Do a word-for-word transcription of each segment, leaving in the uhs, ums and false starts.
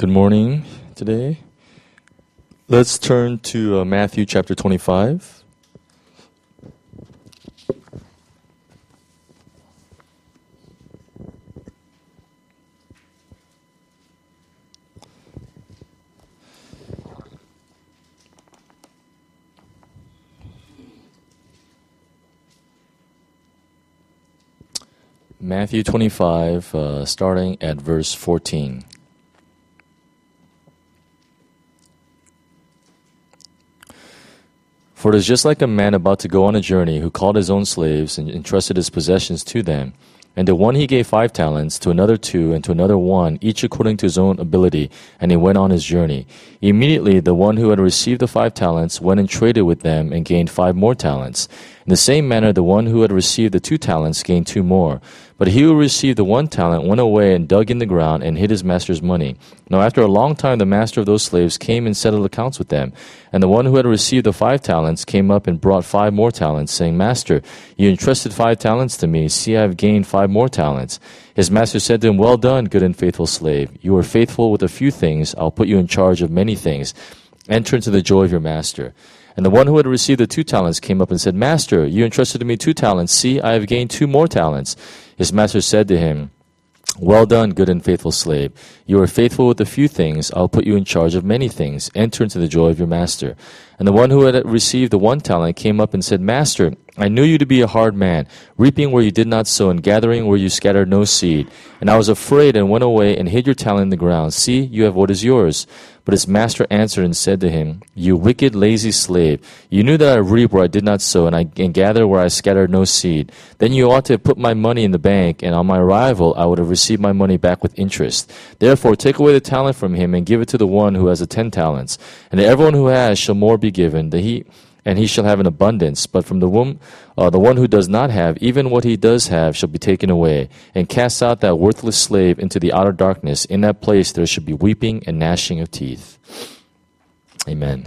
Good morning today. Let's turn to uh, Matthew chapter twenty-five. Matthew twenty-five, uh, starting at verse fourteen. For it is just like a man about to go on a journey who called his own slaves and entrusted his possessions to them. And to one he gave five talents, to another two, and to another one, each according to his own ability, and he went on his journey. Immediately the one who had received the five talents went and traded with them and gained five more talents. In the same manner the one who had received the two talents gained two more. But he who received the one talent went away and dug in the ground and hid his master's money. Now after a long time the master of those slaves came and settled accounts with them. And the one who had received the five talents came up and brought five more talents, saying, Master, you entrusted five talents to me. See, I have gained five more talents. His master said to him, Well done, good and faithful slave. You are faithful with a few things. I'll put you in charge of many things. Enter into the joy of your master. And the one who had received the two talents came up and said, Master, you entrusted to me two talents. See, I have gained two more talents. His master said to him, Well done, good and faithful slave. You are faithful with a few things. I'll put you in charge of many things. Enter into the joy of your master. And the one who had received the one talent came up and said, Master, I knew you to be a hard man, reaping where you did not sow and gathering where you scattered no seed. And I was afraid and went away and hid your talent in the ground. See, you have what is yours. But his master answered and said to him, You wicked, lazy slave, you knew that I reap where I did not sow, and I and gather where I scattered no seed. Then you ought to have put my money in the bank, and on my arrival I would have received my money back with interest. Therefore take away the talent from him, and give it to the one who has the ten talents. And to everyone who has shall more be given, that he and he shall have an abundance. But from the womb, uh, the one who does not have, even what he does have shall be taken away. And cast out that worthless slave into the outer darkness. In that place there shall be weeping and gnashing of teeth. Amen.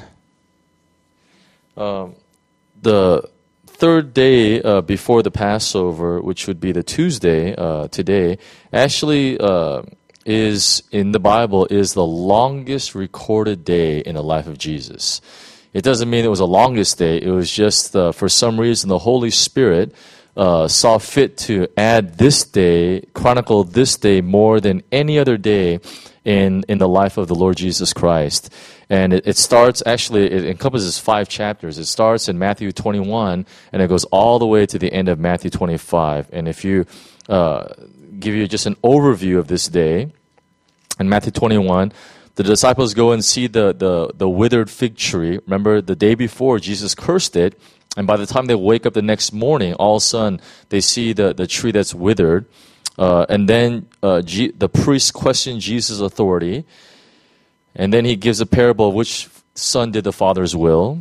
Um, the third day uh, before the Passover, which would be the Tuesday uh, today, actually uh, is in the Bible is the longest recorded day in the life of Jesus. It doesn't mean it was the longest day. It was just, uh, for some reason, the Holy Spirit uh, saw fit to add this day, chronicle this day more than any other day in, in the life of the Lord Jesus Christ. And it, it starts, actually, it encompasses five chapters. It starts in Matthew twenty-one, and it goes all the way to the end of Matthew twenty-five. And if you uh, give you just an overview of this day, in Matthew twenty-one, the disciples go and see the, the, the withered fig tree. Remember, the day before, Jesus cursed it. And by the time they wake up the next morning, all of a sudden, they see the, the tree that's withered. Uh, and then uh, G- the priest questioned Jesus' authority. And then he gives a parable of which son did the Father's will.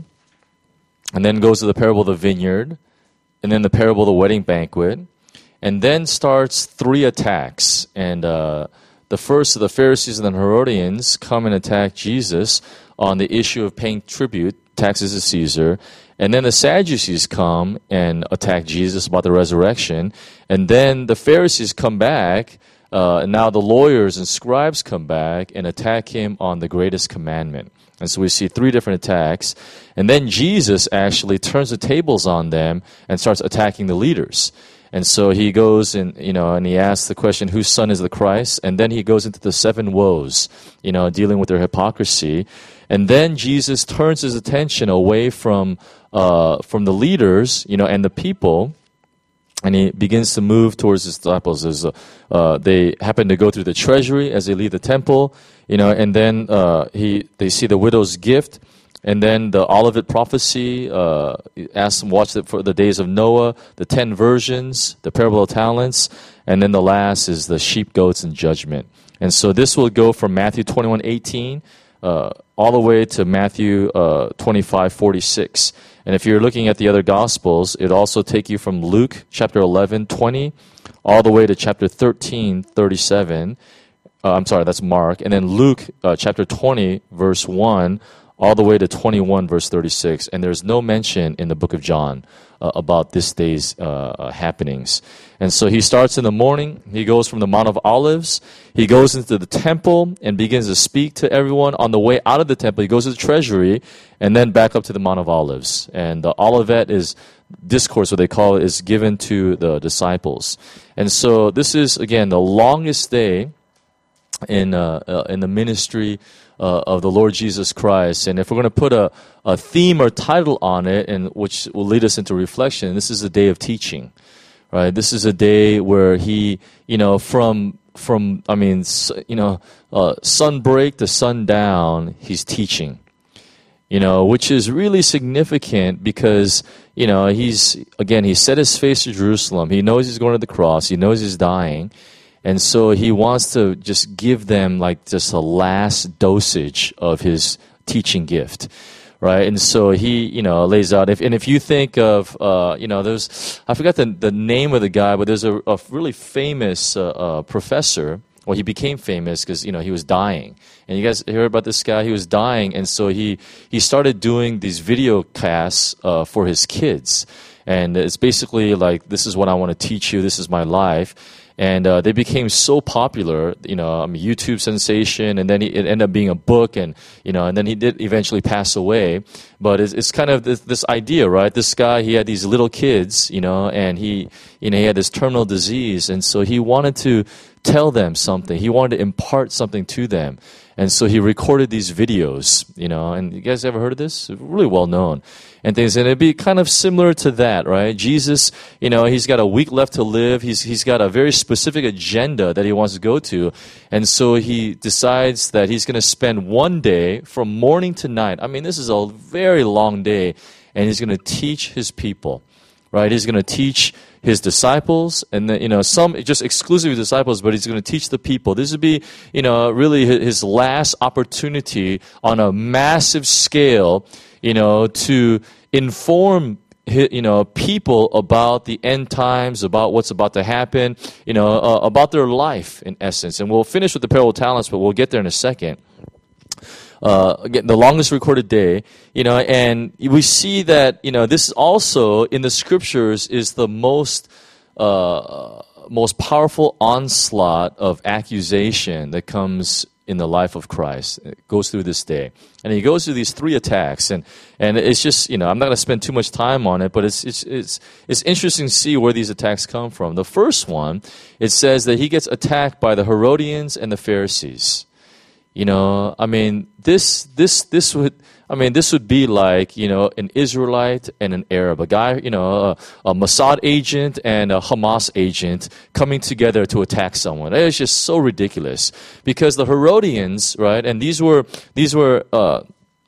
And then goes to the parable of the vineyard. And then the parable of the wedding banquet. And then starts three attacks. And uh The first of the Pharisees and the Herodians come and attack Jesus on the issue of paying tribute, taxes to Caesar. And then the Sadducees come and attack Jesus about the resurrection. And then the Pharisees come back, uh, and now the lawyers and scribes come back and attack him on the greatest commandment. And so we see three different attacks. And then Jesus actually turns the tables on them and starts attacking the leaders. And so he goes and, you know, and he asks the question, whose son is the Christ? And then he goes into the seven woes, you know, dealing with their hypocrisy. And then Jesus turns his attention away from, uh, from the leaders, you know, and the people. And he begins to move towards his disciples. As, uh, uh, they happen to go through the treasury as they leave the temple, you know, and then uh, he they see the widow's gift. And then the Olivet prophecy, uh, ask them, watch it for the days of Noah, the ten virgins, the parable of talents, and then the last is the sheep, goats, and judgment. And so this will go from Matthew twenty-one eighteen uh, all the way to Matthew uh, twenty-five forty-six. And if you're looking at the other Gospels, it also take you from Luke chapter eleven twenty all the way to chapter thirteen thirty-seven. Uh, I'm sorry, that's Mark. And then Luke uh, chapter twenty, verse one, all the way to twenty-one, verse thirty-six. And there's no mention in the book of John uh, about this day's uh, happenings. And so he starts in the morning. He goes from the Mount of Olives. He goes into the temple and begins to speak to everyone. On the way out of the temple, he goes to the treasury and then back up to the Mount of Olives. And the Olivet is discourse, what they call it, is given to the disciples. And so this is, again, the longest day in uh, uh, in the ministry uh, of the Lord Jesus Christ. And if we're going to put a, a theme or title on it, and which will lead us into reflection, this is a day of teaching, right? This is a day where he, you know, from from I mean, you know, uh, sunbreak to sundown, he's teaching. You know, which is really significant because, you know, he's, again, he set his face to Jerusalem. He knows he's going to the cross. He knows he's dying. And so he wants to just give them like just a last dosage of his teaching gift, right? And so he, you know, lays out. If, and if you think of, uh, you know, there's, I forgot the, the name of the guy, but there's a, a really famous uh, uh, professor. Well, he became famous because, you know, he was dying. And you guys hear about this guy? He was dying, and so he, he started doing these video casts uh, for his kids. And it's basically like, this is what I want to teach you. This is my life. And uh, they became so popular, you know, I'm a YouTube sensation, and then he, it ended up being a book, and, you know, and then he did eventually pass away. But it's, it's kind of this, this idea, right? This guy, he had these little kids, you know, and he, you know, he had this terminal disease, and so he wanted to tell them something. He wanted to impart something to them. And so he recorded these videos, you know, and you guys ever heard of this? Really well known and things. And it'd be kind of similar to that, right? Jesus, you know, he's got a week left to live. He's, he's got a very specific agenda that he wants to go to. And so he decides that he's going to spend one day from morning to night. I mean, this is a very long day, and he's going to teach his people, right? He's going to teach his disciples, and then, you know, some just exclusively disciples, but he's going to teach the people. This would be, you know, really his last opportunity on a massive scale, you know, to inform, you know, people about the end times, about what's about to happen, you know, uh, about their life in essence. And we'll finish with the parable of talents, but we'll get there in a second. Uh, again, the longest recorded day, you know, and we see that, you know, this also in the scriptures is the most, uh, most powerful onslaught of accusation that comes in the life of Christ. It goes through this day. And he goes through these three attacks, and, and it's just, you know, I'm not going to spend too much time on it, but it's, it's, it's, it's interesting to see where these attacks come from. The first one, it says that he gets attacked by the Herodians and the Pharisees. You know, I mean, this, this, this would, I mean, this would be like, you know, an Israelite and an Arab, a guy, you know, a, a Mossad agent and a Hamas agent coming together to attack someone. It's just so ridiculous because the Herodians, right, and these were, these were, uh,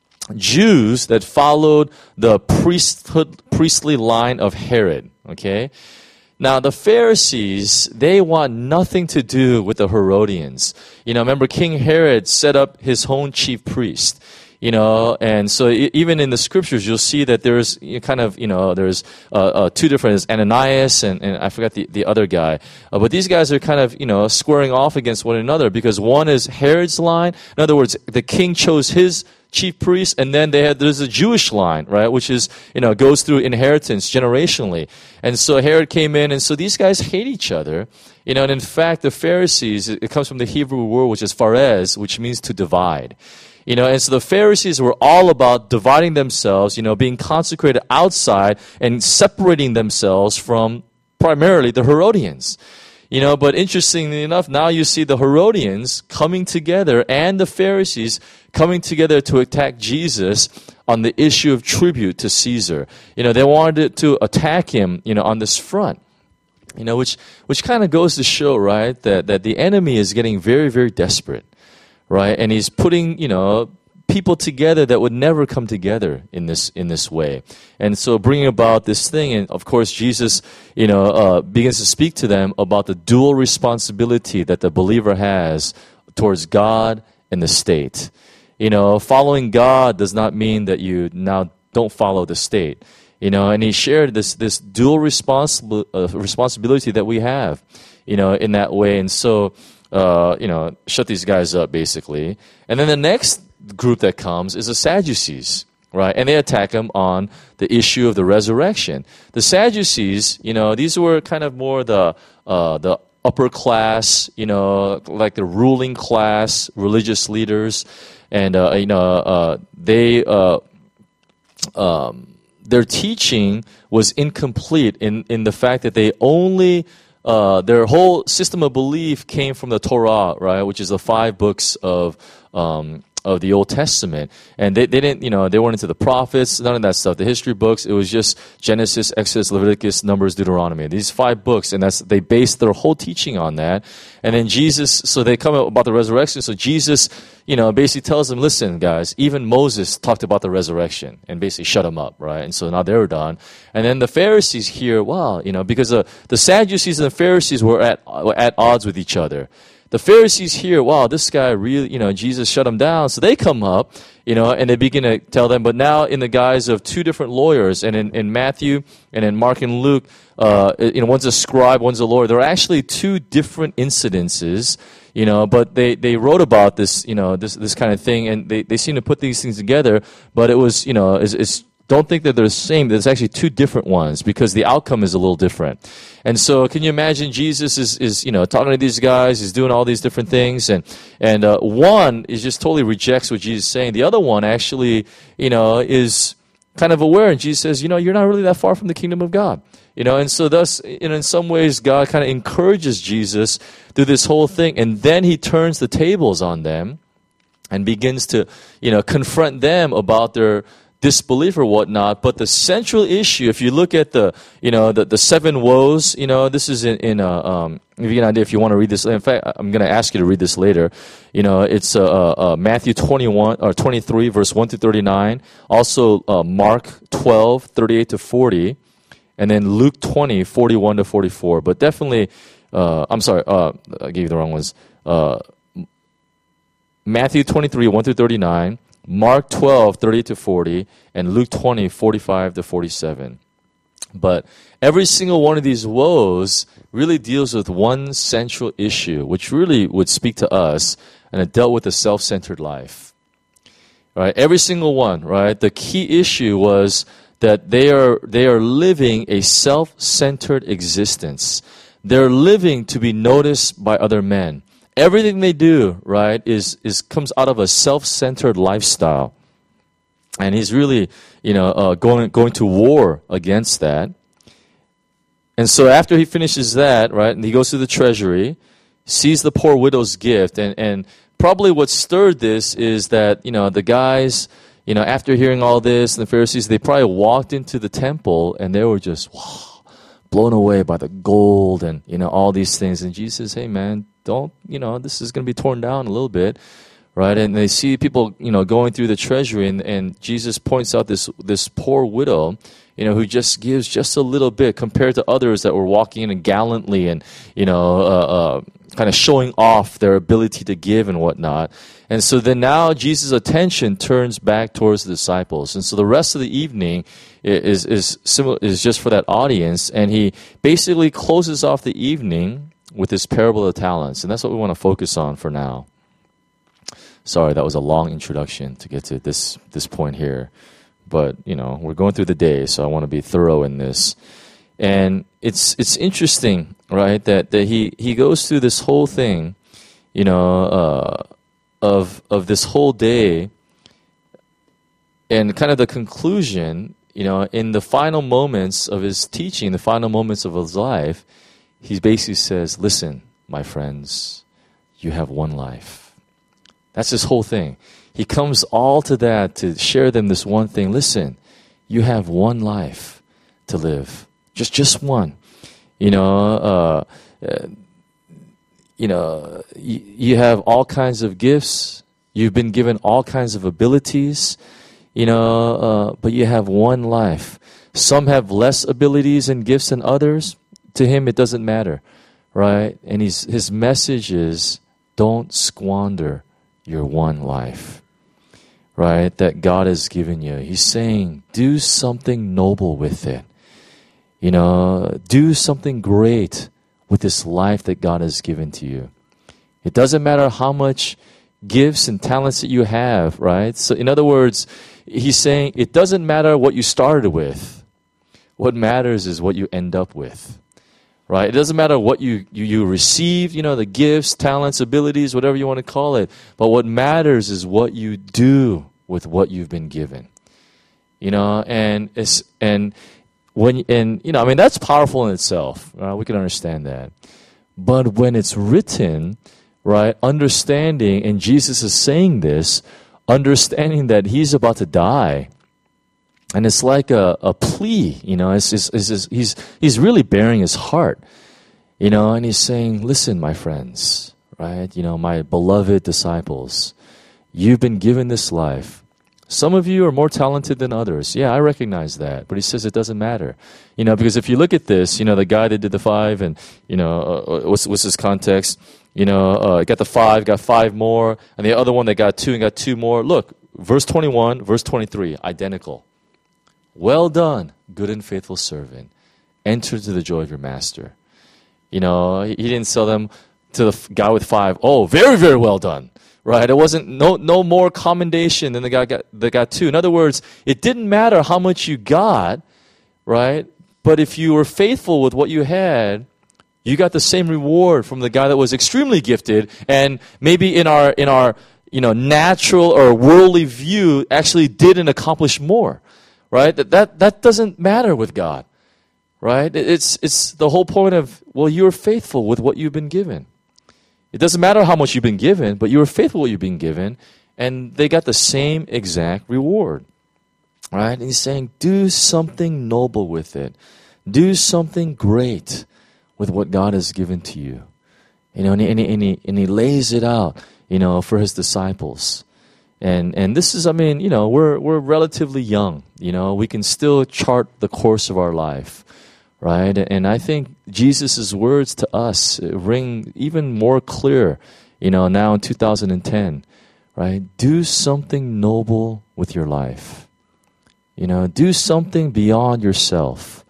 Jews that followed the priesthood, priestly line of Herod, okay? Now, the Pharisees, they want nothing to do with the Herodians. You know, remember King Herod set up his own chief priest. You know, and so even in the scriptures, you'll see that there's kind of, you know, there's uh, uh, two different, Ananias and, and I forgot the, the other guy. Uh, but these guys are kind of, you know, squaring off against one another because one is Herod's line. In other words, the king chose his chief priest, and then they had, there's a Jewish line, right, which is, you know, goes through inheritance generationally. And so Herod came in, and so these guys hate each other. You know, and in fact, the Pharisees, it comes from the Hebrew word, which is pharez, which means to divide. You know, and so the Pharisees were all about dividing themselves, you know, being consecrated outside and separating themselves from primarily the Herodians. You know, but interestingly enough, now you see the Herodians coming together and the Pharisees coming together to attack Jesus on the issue of tribute to Caesar. You know, they wanted to attack him, you know, on this front. You know, which which kind of goes to show, right, that, that the enemy is getting very, very desperate, right? And he's putting, you know, people together that would never come together in this in this way. And so bringing about this thing, and of course Jesus, you know, uh, begins to speak to them about the dual responsibility that the believer has towards God and the state. You know, following God does not mean that you now don't follow the state. You know, and he shared this this dual responsible uh, responsibility that we have, you know, in that way. And so, uh, you know, shut these guys up, basically. And then the next group that comes is the Sadducees, right? And they attack him on the issue of the resurrection. The Sadducees, you know, these were kind of more the uh, the upper class, you know, like the ruling class, religious leaders, and uh, you know, uh, they uh, um, their teaching was incomplete in in the fact that they only uh, their whole system of belief came from the Torah, right, which is the five books of um, of the Old Testament. And they, they didn't, you know, they weren't into the prophets, none of that stuff. The history books, it was just Genesis, Exodus, Leviticus, Numbers, Deuteronomy. These five books, and that's they based their whole teaching on that. And then Jesus, so they come up about the resurrection. So Jesus, you know, basically tells them, listen, guys, even Moses talked about the resurrection and basically shut them up, right? And so now they're done. And then the Pharisees hear, wow, you know, because the, the Sadducees and the Pharisees were at, were at odds with each other. The Pharisees hear, wow, this guy really, you know, Jesus shut him down. So they come up, you know, and they begin to tell them, but now in the guise of two different lawyers, and in, in Matthew and in Mark and Luke, uh, you know, one's a scribe, one's a lawyer. There are actually two different incidences, you know, but they, they wrote about this, you know, this this kind of thing, and they, they seem to put these things together, but it was, you know, it's, it's don't think that they're the same. There's actually two different ones because the outcome is a little different. And so can you imagine Jesus is, is you know, talking to these guys, he's doing all these different things, and and uh, one is just totally rejects what Jesus is saying. The other one actually, you know, is kind of aware, and Jesus says, you know, you're not really that far from the kingdom of God. You know, and so thus, you know, in some ways, God kind of encourages Jesus through this whole thing, and then he turns the tables on them and begins to, you know, confront them about their disbelief or whatnot. But the central issue, if you look at the, you know, the, the seven woes, you know, this is in, in uh, um, if you get an idea, if you want to read this, in fact, I'm going to ask you to read this later. You know, it's uh, uh, Matthew twenty-one or twenty-three, verse one through thirty-nine. Also, uh, Mark twelve, thirty-eight to forty. And then Luke twenty, forty-one to forty-four. But definitely, uh, I'm sorry, uh, I gave you the wrong ones. Uh, Matthew twenty-three, one through thirty-nine. Mark twelve, thirty to forty, and Luke twenty, forty-five to forty-seven. But every single one of these woes really deals with one central issue, which really would speak to us, and it dealt with a self-centered life. Right? Every single one, right? The key issue was that they are they are living a self-centered existence. They're living to be noticed by other men. Everything they do, right, is is comes out of a self-centered lifestyle, and he's really, you know, uh, going going to war against that. And so after he finishes that, right, and he goes to the treasury, sees the poor widow's gift, and and probably what stirred this is that, you know, the guys, you know, after hearing all this, and the Pharisees, they probably walked into the temple and they were just wow, blown away by the gold and, you know, all these things. And Jesus says, hey man, don't, you know, this is going to be torn down a little bit, right? And they see people, you know, going through the treasury, and, and Jesus points out this this poor widow, you know, who just gives just a little bit compared to others that were walking in gallantly and, you know, uh, uh, kind of showing off their ability to give and whatnot. And so then now Jesus' attention turns back towards the disciples. And so the rest of the evening is is similar, is just for that audience, and he basically closes off the evening with this parable of the talents. And that's what we want to focus on for now. Sorry, that was a long introduction to get to this this point here. But, you know, we're going through the day, so I want to be thorough in this. And it's it's interesting, right, that, that he, he goes through this whole thing, you know, uh, of of this whole day, and kind of the conclusion, you know, in the final moments of his teaching, the final moments of his life, he basically says, listen, my friends, you have one life. That's his whole thing. He comes all to that to share them this one thing. Listen, you have one life to live. Just just one. You know, uh, uh, you know, you, you have all kinds of gifts. You've been given all kinds of abilities, you know, uh, but you have one life. Some have less abilities and gifts than others. To him, it doesn't matter, right? And he's, his message is, don't squander your one life, right, that God has given you. He's saying, do something noble with it. You know, do something great with this life that God has given to you. It doesn't matter how much, gifts and talents that you have, right? So in other words, he's saying it doesn't matter what you started with. What matters is what you end up with, right? It doesn't matter what you, you, you received, you know, the gifts, talents, abilities, whatever you want to call it. But what matters is what you do with what you've been given, you know, and it's, and when, and, you know, I mean, that's powerful in itself. Uh, we can understand that. But when it's written, right, understanding, and Jesus is saying this, understanding that he's about to die, and it's like a, a plea, you know, it's, it's, it's, it's, he's, he's really bearing his heart, you know, and he's saying, listen, my friends, right, you know, my beloved disciples, you've been given this life. Some of you are more talented than others. Yeah, I recognize that. But he says it doesn't matter. You know, because if you look at this, you know, the guy that did the five and, you know, uh, what's, what's his context? You know, uh, got the five, got five more. And the other one that got two and got two more. Look, verse twenty-one, verse twenty-three, identical. Well done, good and faithful servant. Enter to the joy of your master. You know, he, he didn't sell them to the f- guy with five. Oh, very, very well done. Right? It wasn't no no more commendation than the guy got that got two. In other words, it didn't matter how much you got, right? But if you were faithful with what you had, you got the same reward from the guy that was extremely gifted, and maybe in our in our you know natural or worldly view actually didn't accomplish more. Right? That that that doesn't matter with God. Right? It's it's the whole point of, well, you're faithful with what you've been given. It doesn't matter how much you've been given, but you were faithful what you've been given, and they got the same exact reward. Right? And he's saying, do something noble with it. Do something great with what God has given to you. You know, and he, and he, and he, and he lays it out, you know, for his disciples. And and this is, I mean, you know, we're we're relatively young. You know, we can still chart the course of our life. Right? And I think Jesus' words to us ring even more clear, you know, now in two thousand ten, right? Do something noble with your life. You know, do something beyond yourself.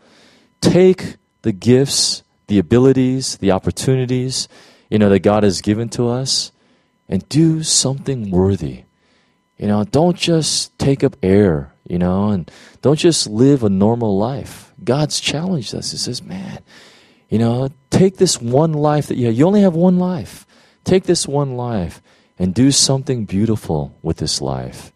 Take the gifts, the abilities, the opportunities, you know, that God has given to us and do something worthy. You know, don't just take up air, you know, and don't just live a normal life. God's challenged us. He says, man, you know, take this one life that you have. You only have one life. Take this one life and do something beautiful with this life.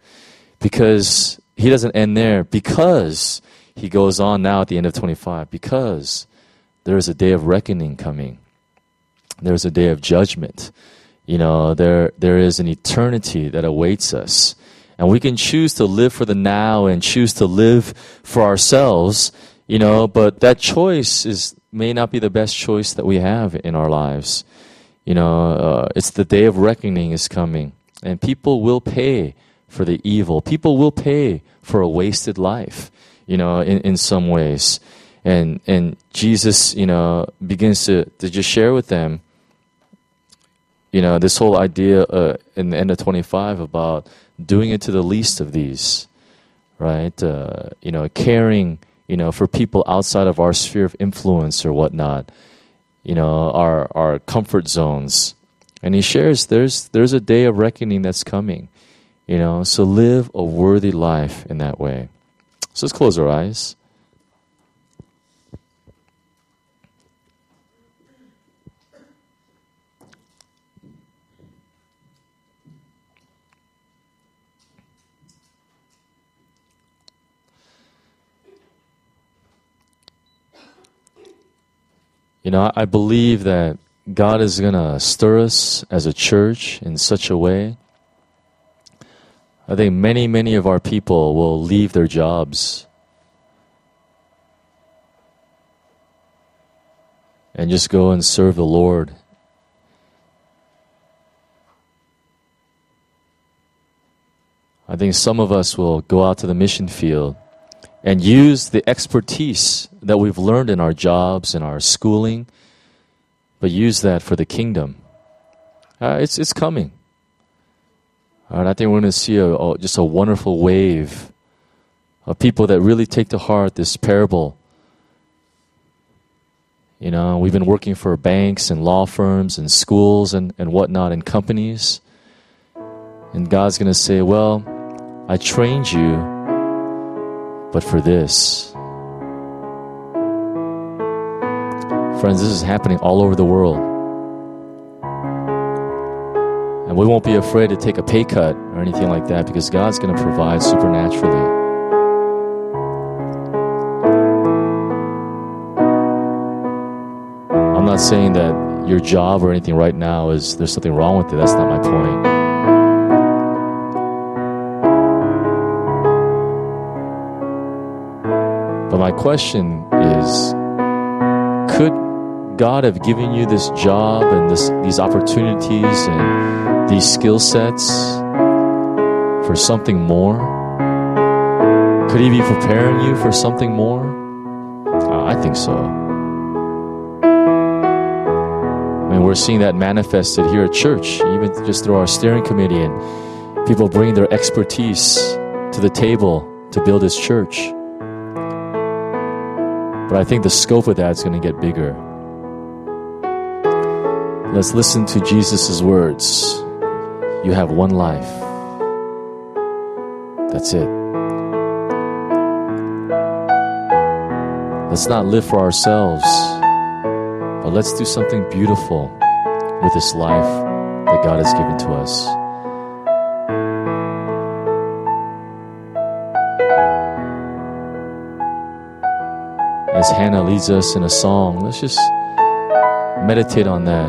Because he doesn't end there. Because he goes on now at the end of twenty-five. Because there is a day of reckoning coming. There's a day of judgment. You know, there there is an eternity that awaits us. And we can choose to live for the now and choose to live for ourselves. You know, but that choice is may not be the best choice that we have in our lives. You know, uh, it's the day of reckoning is coming, and people will pay for the evil. People will pay for a wasted life. You know, in, in some ways, and and Jesus, you know, begins to to just share with them. You know, this whole idea uh, in the end of twenty-five about doing it to the least of these, right? Uh, you know, caring. You know, for people outside of our sphere of influence or whatnot, you know, our our comfort zones. And he shares there's there's a day of reckoning that's coming, you know, so live a worthy life in that way. So let's close our eyes. You know, I believe that God is going to stir us as a church in such a way. I think many, many of our people will leave their jobs and just go and serve the Lord. I think some of us will go out to the mission field and use the expertise that we've learned in our jobs and our schooling, but use that for the kingdom. Uh, it's it's coming. All right, I think we're going to see a, a, just a wonderful wave of people that really take to heart this parable. You know, we've been working for banks and law firms and schools and, and whatnot and companies. And God's going to say, well, I trained you, but for this. Friends, this is happening all over the world. And we won't be afraid to take a pay cut or anything like that because God's going to provide supernaturally. I'm not saying that your job or anything right now is there's something wrong with it. That's not my point. But my question is, could God have given you this job and this, these opportunities and these skill sets for something more? Could He be preparing you for something more? Uh, I think so. I mean, we're seeing that manifested here at church, even just through our steering committee, and people bring their expertise to the table to build His church. But I think the scope of that is going to get bigger. Let's listen to Jesus' words. You have one life. That's it. Let's not live for ourselves, but let's do something beautiful with this life that God has given to us. As Hannah leads us in a song, let's just meditate on that.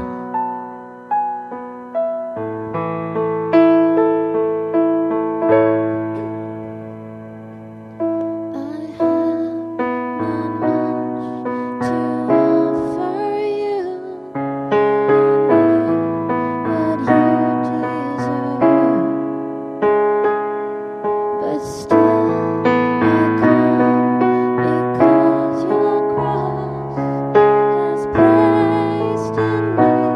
Because your cross has placed in me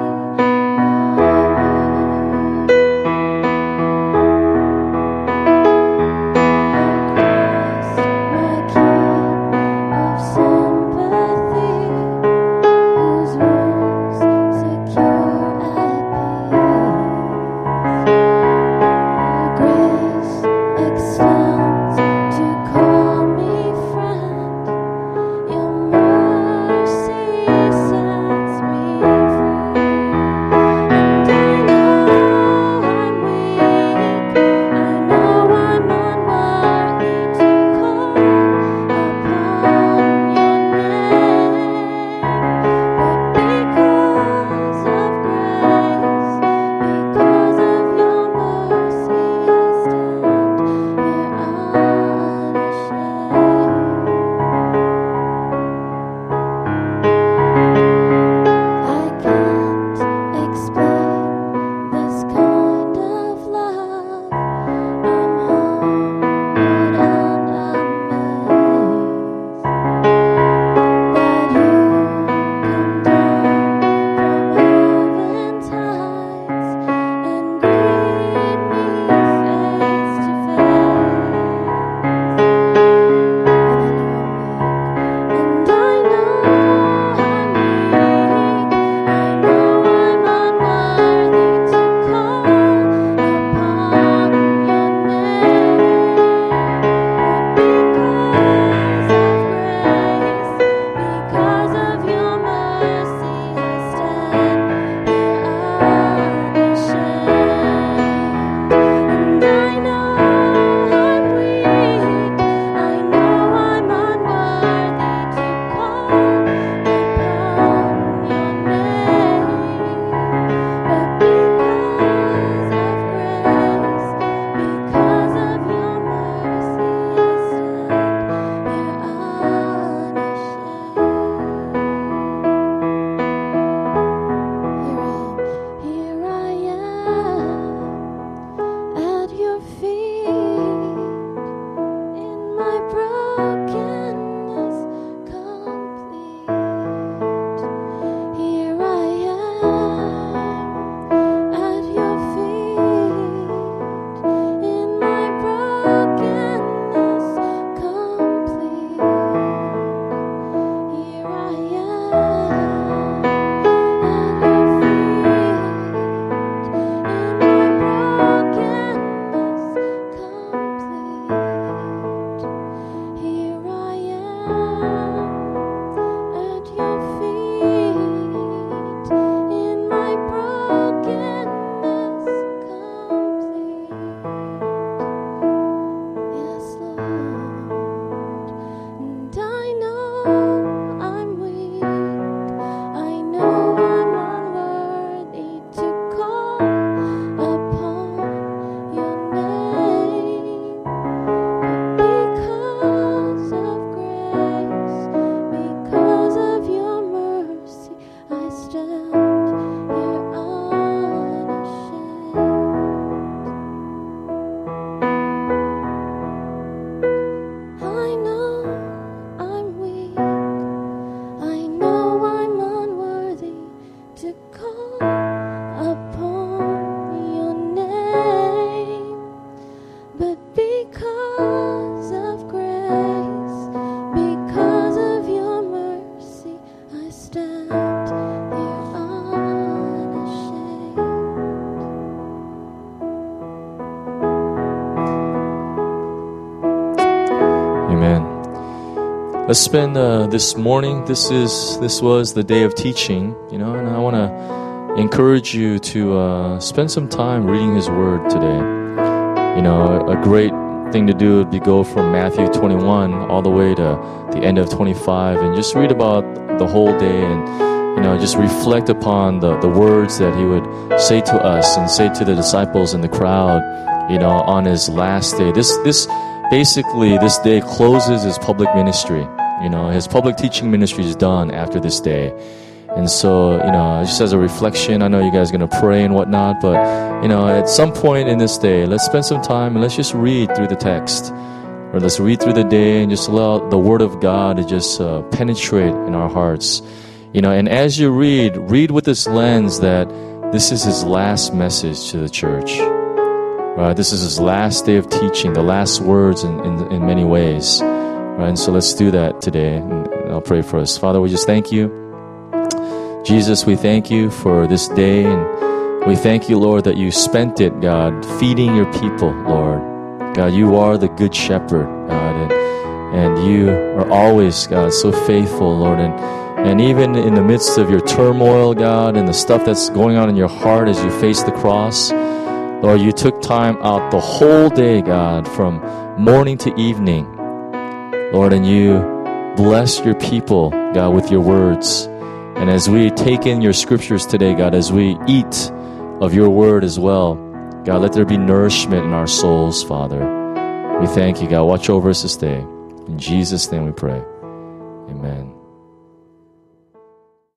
let's spend uh, this morning. This is this was the day of teaching, you know, and I want to encourage you to uh, spend some time reading His Word today. You know, a, a great thing to do would be go from Matthew twenty-one all the way to the end of twenty-five, and just read about the whole day, and you know, just reflect upon the the words that He would say to us and say to the disciples in the crowd, you know, on His last day. This this. Basically, this day closes His public ministry. You know, His public teaching ministry is done after this day. And so, you know, just as a reflection, I know you guys are going to pray and whatnot, but, you know, at some point in this day, let's spend some time and let's just read through the text. Or let's read through the day and just allow the Word of God to just uh, penetrate in our hearts. You know, and as you read, read with this lens that this is His last message to the church. Right, this is His last day of teaching, the last words in, in, in many ways. Right, and so let's do that today. And I'll pray for us. Father, we just thank You. Jesus, we thank You for this day. And we thank You, Lord, that You spent it, God, feeding Your people, Lord. God, You are the good shepherd, God. And, and You are always, God, so faithful, Lord. And, and even in the midst of Your turmoil, God, and the stuff that's going on in your heart as You face the cross, Lord, You took time out the whole day, God, from morning to evening, Lord, and You blessed Your people, God, with Your words. And as we take in Your scriptures today, God, as we eat of Your word as well, God, let there be nourishment in our souls, Father. We thank You, God. Watch over us this day. In Jesus' name we pray. Amen.